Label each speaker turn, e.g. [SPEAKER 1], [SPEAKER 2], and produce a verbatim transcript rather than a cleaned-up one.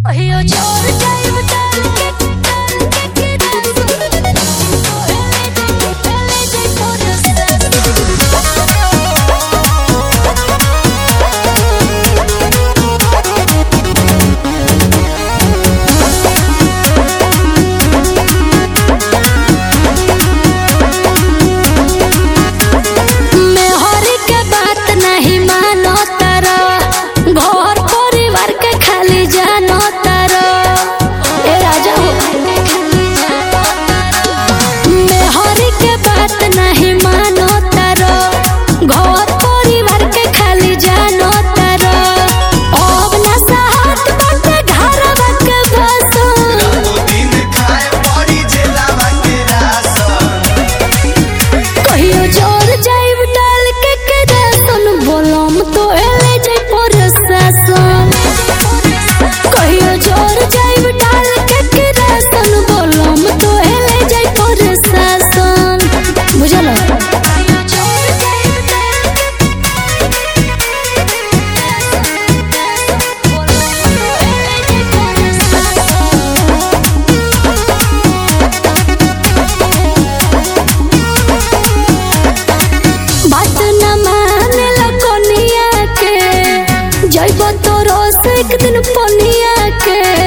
[SPEAKER 1] कहियो जोर जाइब डाल के डाल के डाल ले दे मैं हरी के बात नहीं मानो तारा घर परिवार के खाली जानो तारा ए राजा हो मैं हरी के बात नहीं मानो तारा घर परिवार के खाली जानो तारा अब ना साहत बाटे घरवा के बसन
[SPEAKER 2] रातों दिन खाए पड़ी जेलावा के राशन
[SPEAKER 1] कहियो जोर जाइब डाल के के राशन बोलम तो एले जाई प्रशासन कहियो जोर जाइब डाल के के राशन बोलम तो एले जाई प्रशासन बुझल कहियो जोर जाइब डाल के बोलम तो एले जाई बात न माने लकोनिया के जइब तोरो से एक दिन पनिया के